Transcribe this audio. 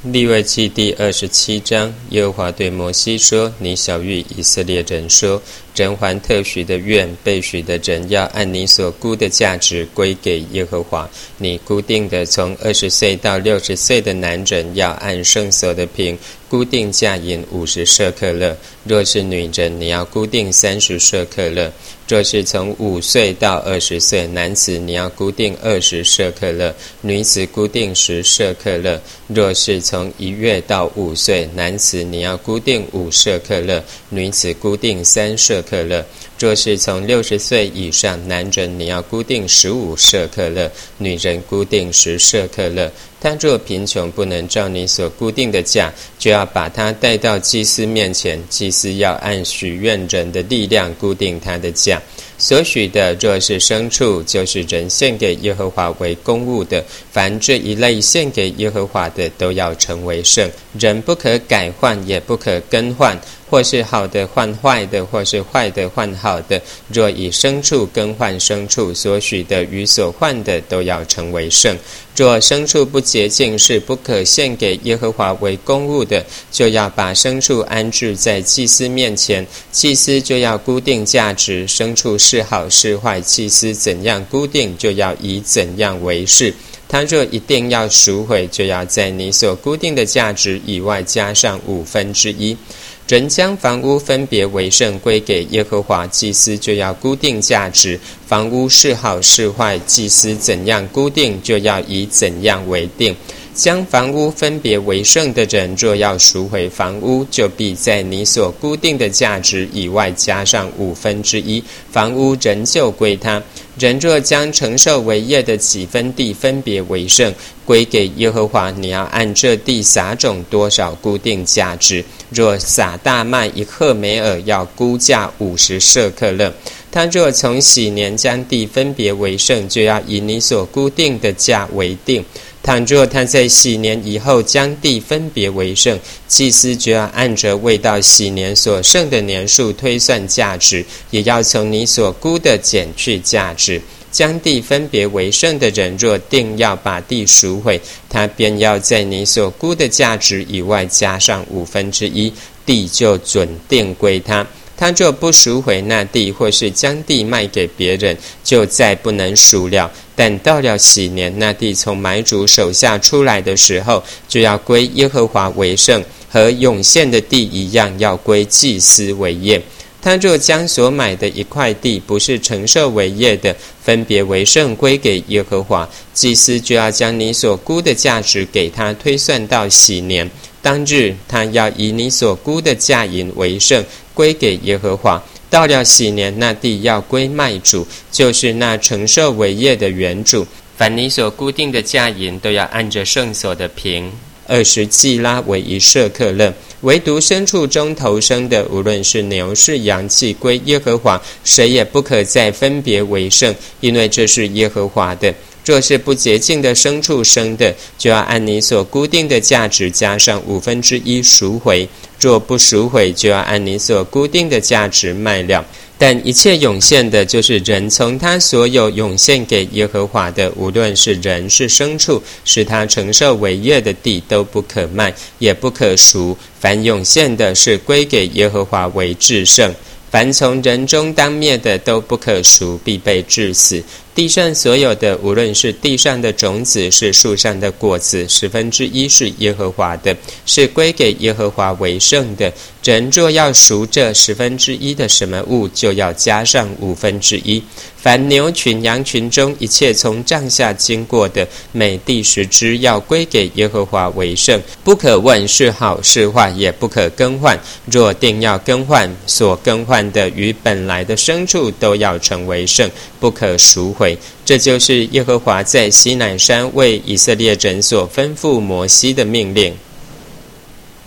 利未记第27章，耶和华对摩西说：你晓谕以色列人说，人还特许的愿，被许的人要按你所估的价值归给耶和华。你固定的从20岁到60岁的男人要按圣所的平固定价银50舍客勒，若是女人，你要固定30舍客勒。若是从5岁到20岁，男子你要固定20舍客勒，女子固定10舍客勒。若是从1月到5岁，男子你要固定5舍客勒，女子固定3舍客勒。若是从60岁以上，男人你要固定15舍客勒，女人固定10舍客勒。他若贫穷不能照你所固定的价，就要把他带到祭司面前，祭司要按许愿人的力量固定他的价。所许的若是牲畜，就是人献给耶和华为公物的，凡这一类献给耶和华的，都要成为圣。人不可改换，也不可更换，或是好的换坏的，或是坏的换好的。若以牲畜更换牲畜，所许的与所换的，都要成为圣。若牲畜不洁净，是不可献给耶和华为公物的，就要把牲畜安置在祭司面前，祭司就要固定价值。牲畜是好是坏，祭司怎样固定，就要以怎样为是。他若一定要赎回，就要在你所固定的价值以外加上1/5。人将房屋分别为圣归给耶和华，祭司就要固定价值。房屋是好是坏，祭司怎样固定，就要以怎样为定。将房屋分别为圣的人，若要赎回房屋，就必在你所固定的价值以外加上1/5，房屋仍旧归他。人若将承受为业的几分地分别为圣，归给耶和华，你要按这地撒种多少固定价值。若撒大麦1赫梅尔，要估价50舍客勒。他若从喜年将地分别为圣，就要以你所固定的价为定。倘若他在喜年以后将地分别为圣，祭司就要按着未到喜年所剩的年数推算价值，也要从你所估的减去价值。将地分别为圣的人，若定要把地赎回，他便要在你所估的价值以外加上1/5，地就准定归他。他若不赎回那地，或是将地卖给别人，就再不能赎了。但到了喜年，那地从买主手下出来的时候，就要归耶和华为圣，和涌现的地一样，要归祭司为业。他若将所买的一块地不是承受为业的，分别为圣归给耶和华，祭司就要将你所估的价值给他推算到喜年。当日他要以你所估的价银为圣，归给耶和华。到了喜年，那地要归卖主，就是那承受为业的原主。凡你所固定的价银，都要按着圣所的平20季拉为1舍客勒。唯独牲畜中头生的，无论是牛是羊，既归耶和华，谁也不可再分别为圣，因为这是耶和华的。若是不洁净的牲畜生的，就要按你所固定的价值加上1/5赎回；若不赎回，就要按你所固定的价值卖了。但一切涌现的，就是人从他所有涌现给耶和华的，无论是人是牲畜，是他承受为业的地，都不可卖，也不可赎。凡涌现的，是归给耶和华为至圣。凡从人中当灭的，都不可赎，必被治死。地上所有的，无论是地上的种子，是树上的果子，1/10是耶和华的，是归给耶和华为圣的。人若要赎这1/10的什么物，就要加上1/5。凡牛群羊群中一切从帐下经过的，每第10只要归给耶和华为圣，不可问是好是坏，也不可更换。若定要更换，所更换的与本来的牲畜都要成为圣，不可赎回。这就是耶和华在西乃山为以色列人所吩咐摩西的命令。